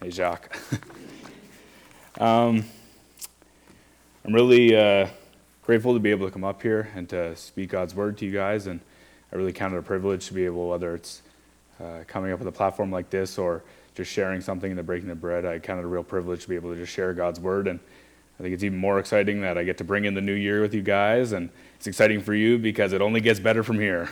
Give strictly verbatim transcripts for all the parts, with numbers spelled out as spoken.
Hey, Jacques. um, I'm really uh, grateful to be able to come up here and to speak God's word to you guys, and I really count it a privilege to be able, whether it's uh, coming up with a platform like this or just sharing something in the Breaking the Bread, I count it a real privilege to be able to just share God's word, and I think it's even more exciting that I get to bring in the new year with you guys, and it's exciting for you because it only gets better from here.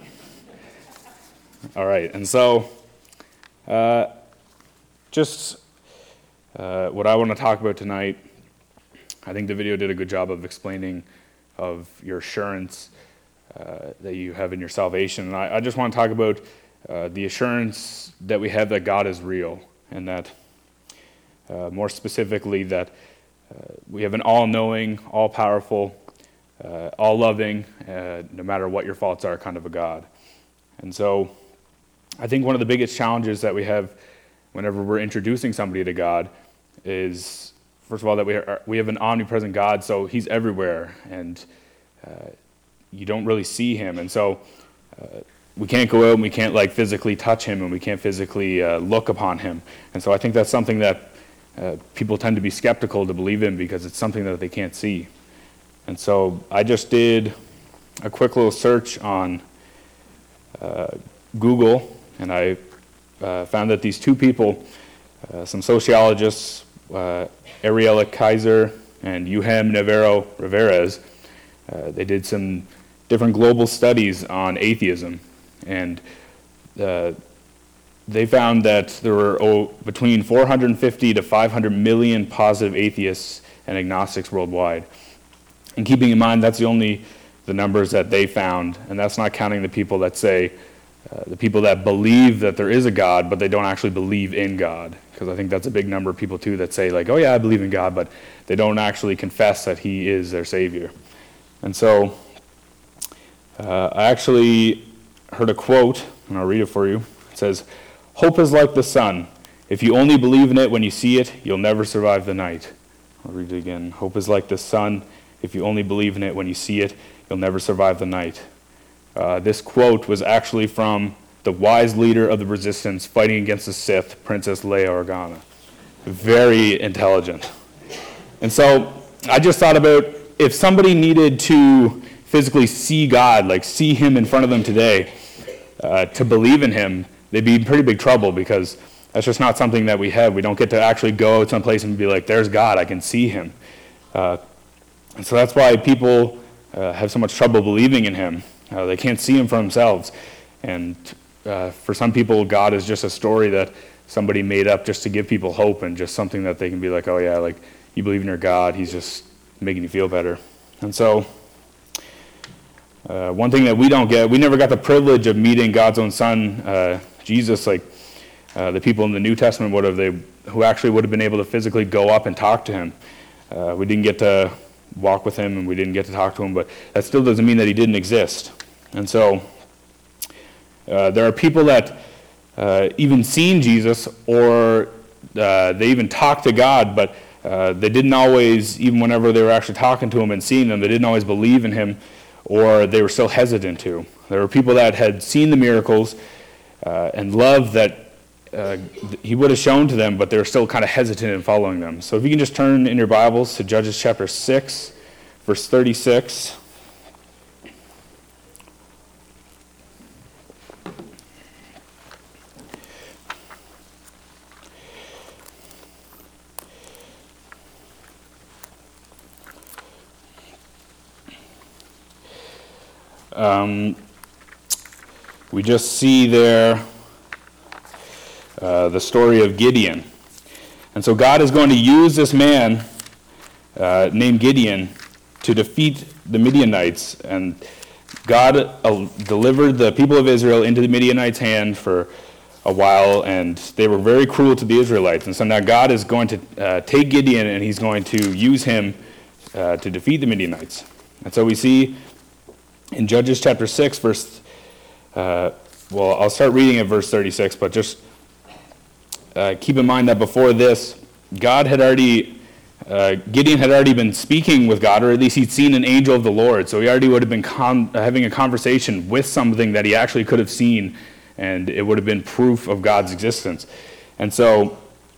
All right, and so uh, just uh, what I want to talk about tonight, I think the video did a good job of explaining of your assurance uh, that you have in your salvation. And I, I just want to talk about uh, the assurance that we have that God is real, and that uh, more specifically that uh, we have an all-knowing, all-powerful, uh, all-loving, uh, no matter what your faults are, kind of a God. And so I think one of the biggest challenges that we have whenever we're introducing somebody to God is, first of all, that we are, we have an omnipresent God, so he's everywhere, and uh, you don't really see him. And so uh, we can't go out and we can't like physically touch him, and we can't physically uh, look upon him. And so I think that's something that uh, people tend to be skeptical to believe in because it's something that they can't see. And so I just did a quick little search on uh, Google, and I uh, found that these two people, uh, some sociologists, uh, Ariella Kaiser and Eugenio Navarro Riveras, uh, they did some different global studies on atheism, and uh, they found that there were oh, between four hundred fifty to five hundred million positive atheists and agnostics worldwide. And keeping in mind that's the only the numbers that they found, and that's not counting the people that say Uh, the people that believe that there is a God, but they don't actually believe in God. Because I think that's a big number of people, too, that say, like, oh, yeah, I believe in God, but they don't actually confess that he is their Savior. And so uh, I actually heard a quote, and I'll read it for you. It says, "Hope is like the sun. If you only believe in it when you see it, you'll never survive the night." I'll read it again. "Hope is like the sun. If you only believe in it when you see it, you'll never survive the night." Uh, this quote was actually from the wise leader of the resistance fighting against the Sith, Princess Leia Organa. Very intelligent. And so I just thought about if somebody needed to physically see God, like see him in front of them today, uh, to believe in him, they'd be in pretty big trouble because that's just not something that we have. We don't get to actually go out someplace and be like, there's God, I can see him. Uh, and so that's why people uh, have so much trouble believing in him. Uh, they can't see him for themselves. And uh, for some people, God is just a story that somebody made up just to give people hope and just something that they can be like, oh yeah, like you believe in your God, he's just making you feel better. And so uh, one thing that we don't get, we never got the privilege of meeting God's own son, uh, Jesus, like uh, the people in the New Testament would have, they, who actually would have been able to physically go up and talk to him. Uh, we didn't get to walk with him, and we didn't get to talk to him, but that still doesn't mean that he didn't exist. And so uh, there are people that uh, even seen Jesus, or uh, they even talked to God, but uh, they didn't always, even whenever they were actually talking to him and seeing them, they didn't always believe in him, or they were still hesitant to. There were people that had seen the miracles uh, and loved that uh, he would have shown to them, but they were still kind of hesitant in following them. So if you can just turn in your Bibles to Judges chapter six, verse thirty-six. Um, we just see there uh, the story of Gideon. And so God is going to use this man uh, named Gideon to defeat the Midianites. And God uh, delivered the people of Israel into the Midianites' hand for a while, and they were very cruel to the Israelites. And so now God is going to uh, take Gideon, and he's going to use him uh, to defeat the Midianites. And so we see in Judges chapter six, verse, uh, well, I'll start reading at verse thirty-six, but just uh, keep in mind that before this, God had already, uh, Gideon had already been speaking with God, or at least he'd seen an angel of the Lord, so he already would have been con- having a conversation with something that he actually could have seen, and it would have been proof of God's existence. And so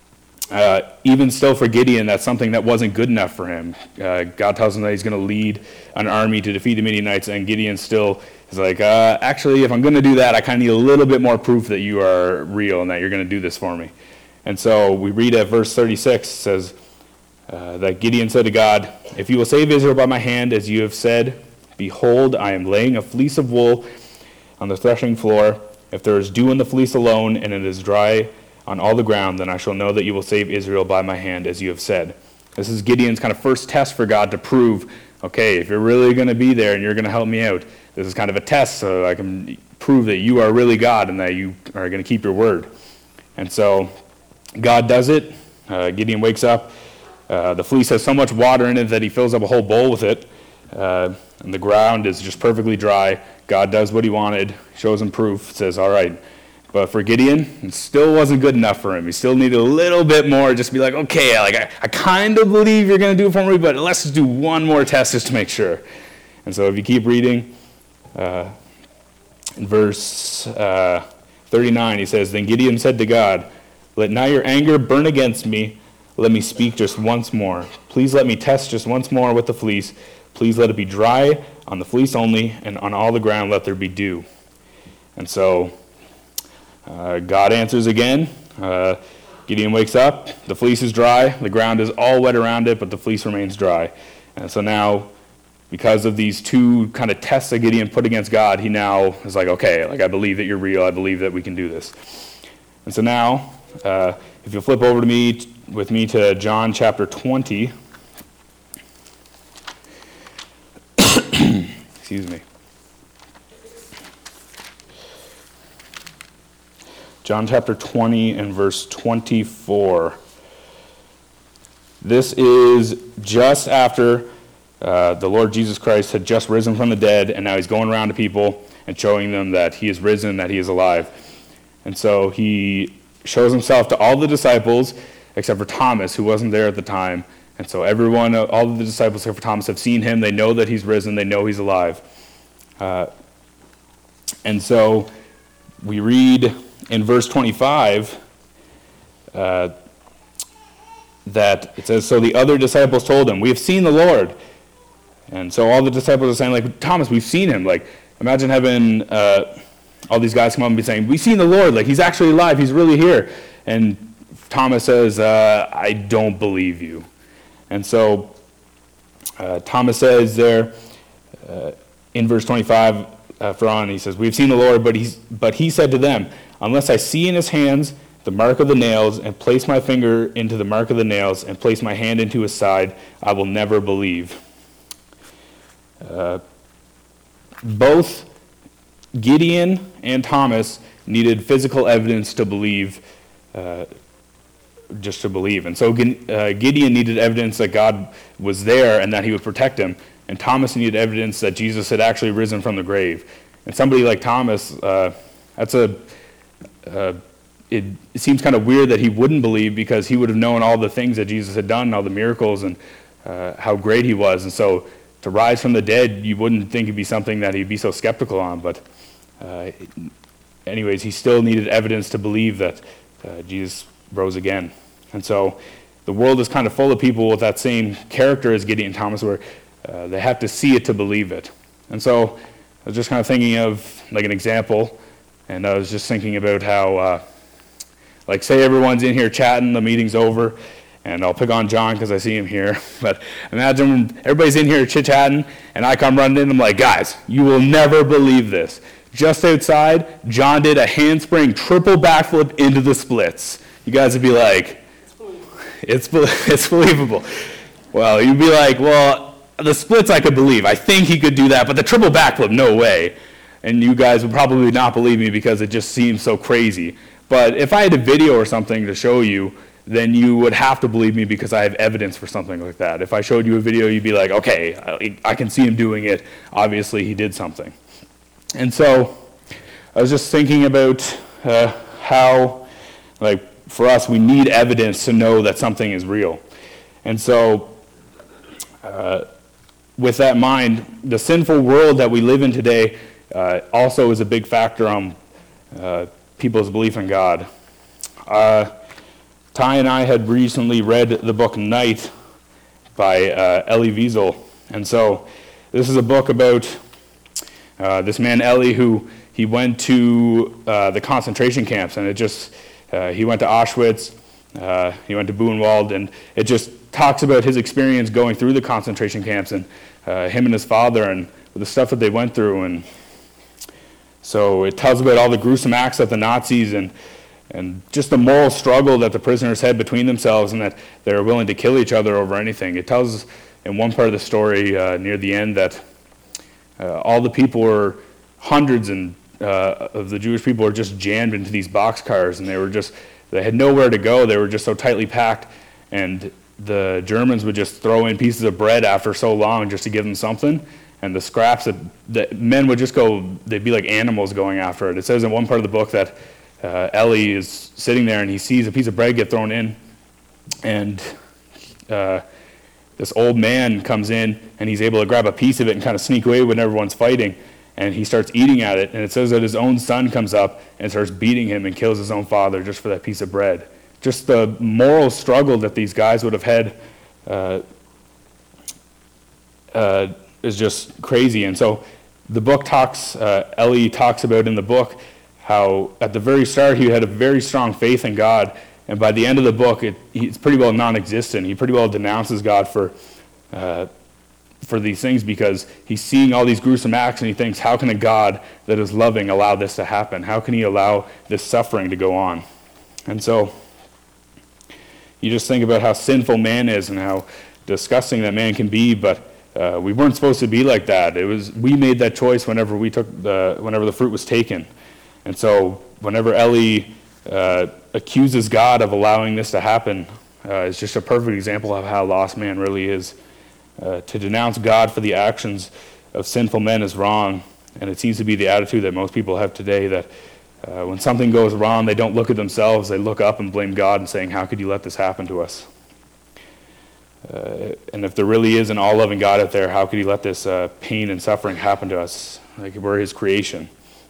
uh, even still for Gideon, that's something that wasn't good enough for him. Uh, God tells him that he's going to lead an army to defeat the Midianites, and Gideon still is like, uh, actually, if I'm going to do that, I kind of need a little bit more proof that you are real and that you're going to do this for me. And so we read at verse thirty-six, it says uh, that Gideon said to God, "If you will save Israel by my hand, as you have said, behold, I am laying a fleece of wool on the threshing floor. If there is dew in the fleece alone, and it is dry on all the ground, then I shall know that you will save Israel by my hand, as you have said." This is Gideon's kind of first test for God to prove, okay, if you're really going to be there and you're going to help me out, this is kind of a test so I can prove that you are really God and that you are going to keep your word. And so God does it. Uh, Gideon wakes up. Uh, the fleece has so much water in it that he fills up a whole bowl with it. Uh, and the ground is just perfectly dry. God does what he wanted, shows him proof, says, all right. But for Gideon, it still wasn't good enough for him. He still needed a little bit more, just to be like, okay, like I, I kind of believe you're going to do it for me, but let's just do one more test just to make sure. And so if you keep reading, uh, in verse uh, thirty-nine, he says, "Then Gideon said to God, let not your anger burn against me. Let me speak just once more. Please let me test just once more with the fleece. Please let it be dry on the fleece only, and on all the ground let there be dew." And so uh, God answers again. Uh, Gideon wakes up. The fleece is dry. The ground is all wet around it, but the fleece remains dry. And so now, because of these two kind of tests that Gideon put against God, he now is like, okay, like I believe that you're real. I believe that we can do this. And so now, uh, if you'll flip over to me with me to John chapter twenty. Excuse me. John chapter twenty and verse twenty-four. This is just after uh, the Lord Jesus Christ had just risen from the dead, and now he's going around to people and showing them that he is risen, that he is alive. And so he shows himself to all the disciples, except for Thomas, who wasn't there at the time. And so everyone, all of the disciples except for Thomas, have seen him. They know that he's risen. They know he's alive. Uh, and so we read in verse twenty-five uh, that it says, "So the other disciples told him, 'We have seen the Lord.'" And so all the disciples are saying, like, "Thomas, we've seen him." Like, imagine having uh, all these guys come up and be saying, "We've seen the Lord. Like, he's actually alive. He's really here." And Thomas says, uh, "I don't believe you." And so uh, Thomas says there uh, in verse twenty-five, uh, for on, he says, "We've seen the Lord," but, he's, but he said to them, "Unless I see in his hands the mark of the nails, and place my finger into the mark of the nails, and place my hand into his side, I will never believe." Uh, both Gideon and Thomas needed physical evidence to believe, uh, just to believe. And so uh, Gideon needed evidence that God was there and that he would protect him. And Thomas needed evidence that Jesus had actually risen from the grave. And somebody like Thomas, uh, that's a, uh, it, it seems kind of weird that he wouldn't believe, because he would have known all the things that Jesus had done, all the miracles, and uh, how great he was. And so to rise from the dead, you wouldn't think it'd be something that he'd be so skeptical on. But uh, anyways, he still needed evidence to believe that uh, Jesus rose again. And so the world is kind of full of people with that same character as Gideon and Thomas, where uh, they have to see it to believe it. And so I was just kind of thinking of like an example, and I was just thinking about how, uh, like, say everyone's in here chatting, the meeting's over, and I'll pick on John because I see him here, but imagine everybody's in here chit-chatting, and I come running in, I'm like, "Guys, you will never believe this. Just outside, John did a handspring triple backflip into the splits." You guys would be like, it's, it's believable. Well, you'd be like, well, the splits I could believe. I think he could do that, but the triple backflip, no way. And you guys would probably not believe me because it just seems so crazy. But if I had a video or something to show you, then you would have to believe me because I have evidence for something like that. If I showed you a video, you'd be like, okay, I, I can see him doing it. Obviously, he did something. And so I was just thinking about uh, how, like, for us, we need evidence to know that something is real. And so uh, with that in mind, the sinful world that we live in today uh, also is a big factor on uh, people's belief in God. Uh, Ty and I had recently read the book Night by uh, Elie Wiesel. And so this is a book about uh, this man, Elie, who he went to uh, the concentration camps, and it just, uh, he went to Auschwitz, uh, he went to Buchenwald, and it just talks about his experience going through the concentration camps, and uh, him and his father, and the stuff that they went through. And so it tells about all the gruesome acts that the Nazis and and just the moral struggle that the prisoners had between themselves, and that they were willing to kill each other over anything. It tells in one part of the story uh, near the end that uh, all the people were, hundreds and uh, of the Jewish people were just jammed into these boxcars, and they were just, they had nowhere to go. They were just so tightly packed, and the Germans would just throw in pieces of bread after so long just to give them something. And the scraps that the men would just go, they'd be like animals going after it. It says in one part of the book that uh, Elie is sitting there and he sees a piece of bread get thrown in, and uh, this old man comes in and he's able to grab a piece of it and kind of sneak away when everyone's fighting, and he starts eating at it. And it says that his own son comes up and starts beating him and kills his own father just for that piece of bread. Just the moral struggle that these guys would have had uh, uh, is just crazy. And so the book talks, uh, Elie talks about in the book how at the very start he had a very strong faith in God, and by the end of the book it, it's pretty well non-existent. He pretty well denounces God for uh, for these things because he's seeing all these gruesome acts, and he thinks, how can a God that is loving allow this to happen? How can he allow this suffering to go on? And so you just think about how sinful man is and how disgusting that man can be, but uh, we weren't supposed to be like that. It was we made that choice whenever we took the whenever the fruit was taken. And so whenever Elie uh, accuses God of allowing this to happen, uh, it's just a perfect example of how lost man really is. Uh, to denounce God for the actions of sinful men is wrong, and it seems to be the attitude that most people have today, that uh, when something goes wrong, they don't look at themselves, they look up and blame God and saying, how could you let this happen to us? Uh, and if there really is an all-loving God out there, how could he let this uh, pain and suffering happen to us? Like we're his creation.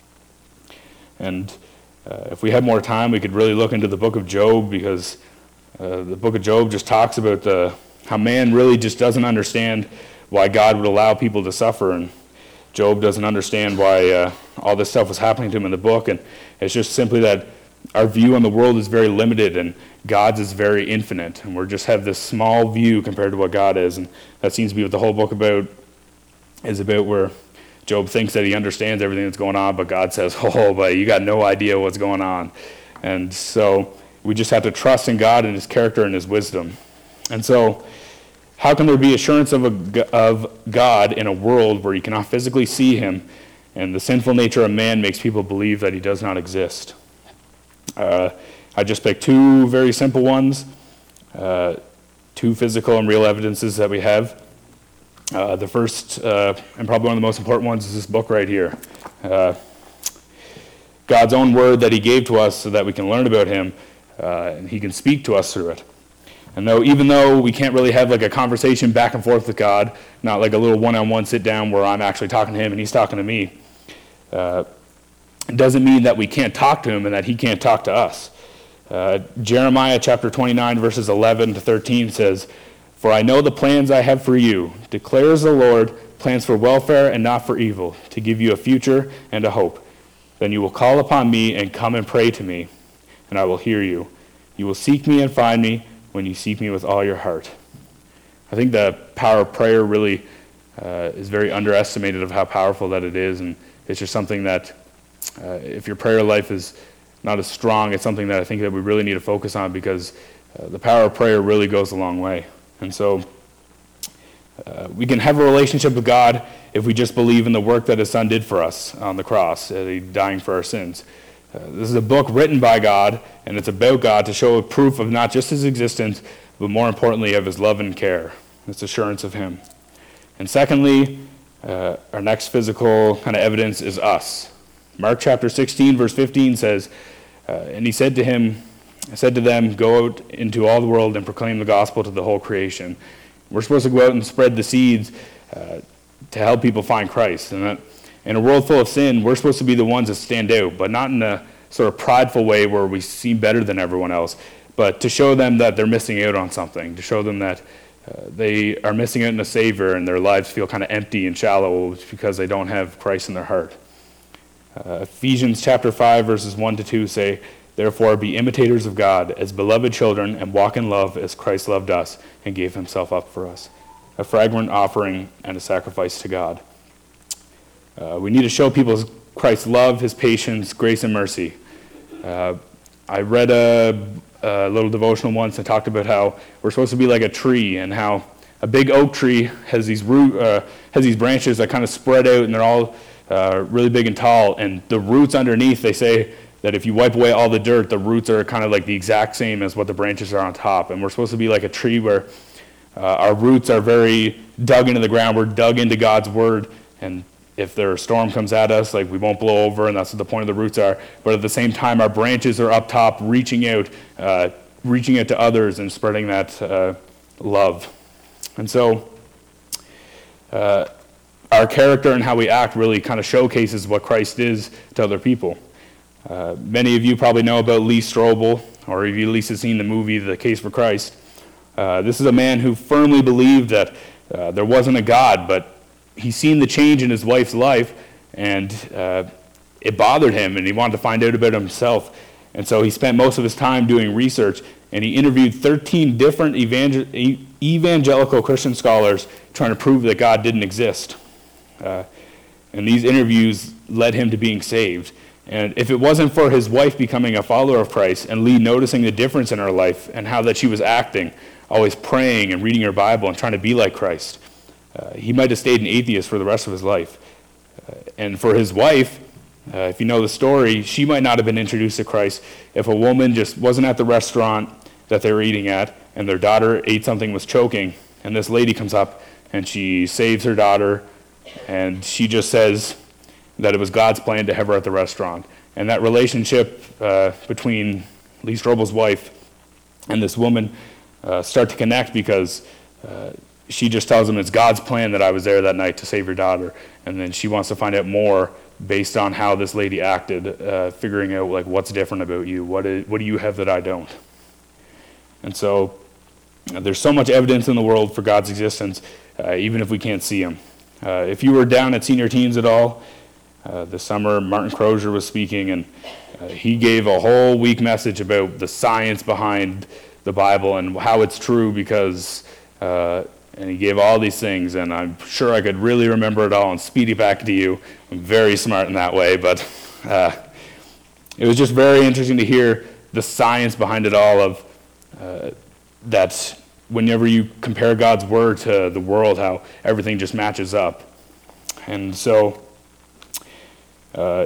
And uh, if we had more time, we could really look into the book of Job, because uh, the book of Job just talks about the how man really just doesn't understand why God would allow people to suffer. And Job doesn't understand why uh, all this stuff was happening to him in the book. And it's just simply that our view on the world is very limited, and God's is very infinite. And we just have this small view compared to what God is. And that seems to be what the whole book about is about, where Job thinks that he understands everything that's going on, but God says, oh, but you got no idea what's going on. And so we just have to trust in God and his character and his wisdom. And so how can there be assurance of, a, of God in a world where you cannot physically see him, and the sinful nature of man makes people believe that he does not exist? Uh, I just picked two very simple ones, uh, two physical and real evidences that we have. Uh, the first, uh, and probably one of the most important ones, is this book right here. Uh, God's own word that he gave to us so that we can learn about him, uh, and he can speak to us through it. And though, even though we can't really have like a conversation back and forth with God, not like a little one-on-one sit down where I'm actually talking to him and he's talking to me, uh, it doesn't mean that we can't talk to him and that he can't talk to us. Uh, Jeremiah chapter twenty-nine verses eleven to thirteen says, "For I know the plans I have for you, declares the Lord, plans for welfare and not for evil, to give you a future and a hope. Then you will call upon me and come and pray to me, and I will hear you. You will seek me and find me when you seek me with all your heart." I think the power of prayer really uh, is very underestimated of how powerful that it is, and it's just something that uh, if your prayer life is not as strong, it's something that I think that we really need to focus on, because uh, the power of prayer really goes a long way. And so uh, we can have a relationship with God if we just believe in the work that his son did for us on the cross, uh, dying for our sins. Uh, this is a book written by God, and it's about God to show proof of not just his existence, but more importantly of his love and care, this assurance of him. And secondly, uh, our next physical kind of evidence is us. Mark chapter sixteen, verse fifteen says, uh, and he said to him, said to them, "Go out into all the world and proclaim the gospel to the whole creation." We're supposed to go out and spread the seeds uh, to help people find Christ. And that in a world full of sin, we're supposed to be the ones that stand out, but not in a sort of prideful way where we seem better than everyone else, but to show them that they're missing out on something, to show them that uh, they are missing out on a Savior and their lives feel kind of empty and shallow because they don't have Christ in their heart. Uh, Ephesians chapter five, verses one to two say, "Therefore be imitators of God as beloved children and walk in love as Christ loved us and gave himself up for us, a fragrant offering and a sacrifice to God." Uh, we need to show people Christ's love, his patience, grace, and mercy. Uh, I read a, a little devotional once and talked about how we're supposed to be like a tree, and how a big oak tree has these root, uh, has these branches that kind of spread out, and they're all uh, really big and tall. And the roots underneath, they say that if you wipe away all the dirt, the roots are kind of like the exact same as what the branches are on top. And we're supposed to be like a tree where uh, our roots are very dug into the ground. We're dug into God's word, and if there a storm comes at us, like we won't blow over, and that's what the point of the roots are. But at the same time, our branches are up top, reaching out, uh, reaching out to others and spreading that uh, love. And so, uh, our character and how we act really kind of showcases what Christ is to other people. Uh, many of you probably know about Lee Strobel, or if you at least have seen the movie The Case for Christ. Uh, this is a man who firmly believed that uh, there wasn't a God, but he's seen the change in his wife's life, and uh, it bothered him, and he wanted to find out about himself. And so he spent most of his time doing research, and he interviewed thirteen different evangel- evangelical Christian scholars trying to prove that God didn't exist. Uh, and these interviews led him to being saved. And if it wasn't for his wife becoming a follower of Christ and Lee noticing the difference in her life and how that she was acting, always praying and reading her Bible and trying to be like Christ, Uh, he might have stayed an atheist for the rest of his life. Uh, and for his wife, uh, if you know the story, she might not have been introduced to Christ if a woman just wasn't at the restaurant that they were eating at, and their daughter ate something, was choking, and this lady comes up and she saves her daughter, and she just says that it was God's plan to have her at the restaurant. And that relationship uh, between Lee Strobel's wife and this woman uh, start to connect, because uh, she just tells him it's God's plan that I was there that night to save your daughter. And then she wants to find out more based on how this lady acted, uh, figuring out like what's different about you. What is, what do you have that I don't? And so uh, there's so much evidence in the world for God's existence, uh, even if we can't see him. Uh, if you were down at Senior Teens at all, uh, this summer Martin Crozier was speaking, and uh, he gave a whole week message about the science behind the Bible and how it's true, because uh, and he gave all these things, and I'm sure I could really remember it all and speed it back to you. I'm very smart in that way, but uh, it was just very interesting to hear the science behind it all, of uh, that whenever you compare God's word to the world, how everything just matches up. And so, uh,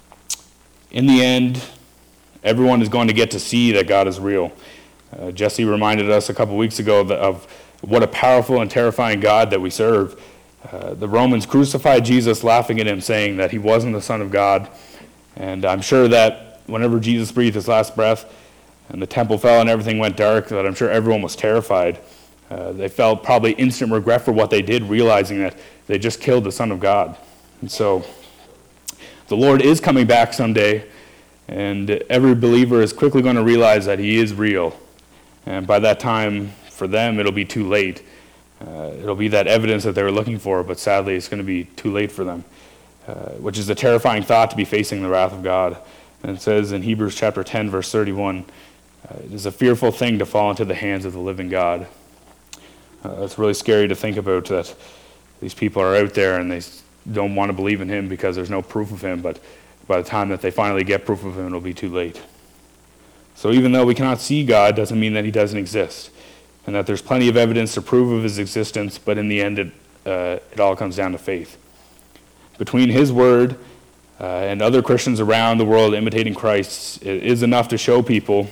in the end, everyone is going to get to see that God is real. Uh, Jesse reminded us a couple weeks ago of, of what a powerful and terrifying God that we serve. Uh, the Romans crucified Jesus, laughing at him, saying that he wasn't the Son of God. And I'm sure that whenever Jesus breathed his last breath and the temple fell and everything went dark, that I'm sure everyone was terrified. Uh, they felt probably instant regret for what they did, realizing that they just killed the Son of God. And so the Lord is coming back someday, and every believer is quickly going to realize that he is real. And by that time, for them, it'll be too late. Uh, it'll be that evidence that they were looking for, but sadly, it's going to be too late for them, uh, which is a terrifying thought, to be facing the wrath of God. And it says in Hebrews chapter ten, verse thirty-one, uh, it is a fearful thing to fall into the hands of the living God. Uh, it's really scary to think about that these people are out there and they don't want to believe in him because there's no proof of him, but by the time that they finally get proof of him, it'll be too late. So even though we cannot see God, doesn't mean that he doesn't exist, and that there's plenty of evidence to prove of his existence, but in the end, it, uh, it all comes down to faith. Between his word uh, and other Christians around the world imitating Christ, it is enough to show people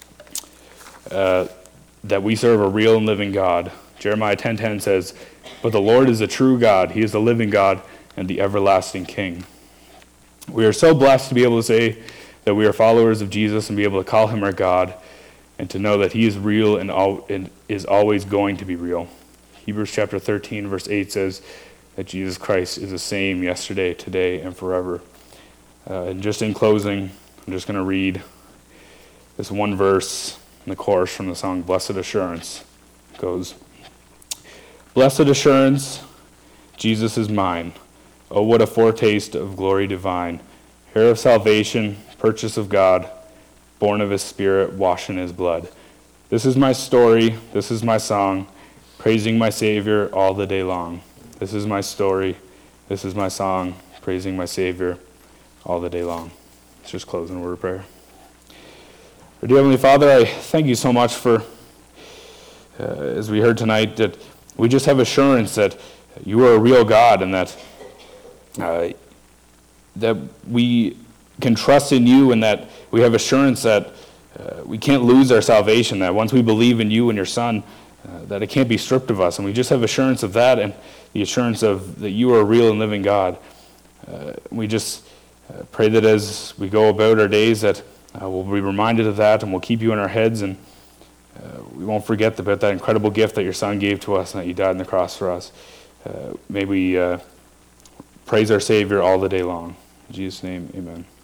uh, that we serve a real and living God. Jeremiah ten ten says, "But the Lord is a true God. He is the living God and the everlasting King." We are so blessed to be able to say that we are followers of Jesus and be able to call him our God, and to know that he is real and, all, and is always going to be real. Hebrews chapter thirteen, verse eight says that Jesus Christ is the same yesterday, today, and forever. Uh, and just in closing, I'm just going to read this one verse And the chorus from the song Blessed Assurance goes, Blessed assurance, Jesus is mine. Oh, what a foretaste of glory divine. Heir of salvation, purchase of God, born of his Spirit, washed in his blood. This is my story, this is my song, praising my Savior all the day long. This is my story, this is my song, praising my Savior all the day long. Let's just close in a word of prayer. Our dear Heavenly Father, I thank you so much for, uh, as we heard tonight, that we just have assurance that you are a real God and that uh, that we can trust in you, and that we have assurance that uh, we can't lose our salvation, that once we believe in you and your Son, uh, that it can't be stripped of us. And we just have assurance of that, and the assurance of that you are a real and living God. Uh, we just uh, pray that as we go about our days that uh, we'll be reminded of that, and we'll keep you in our heads, and uh, we won't forget about that incredible gift that your Son gave to us and that you died on the cross for us. Uh, may we uh, praise our Savior all the day long. In Jesus' name, amen.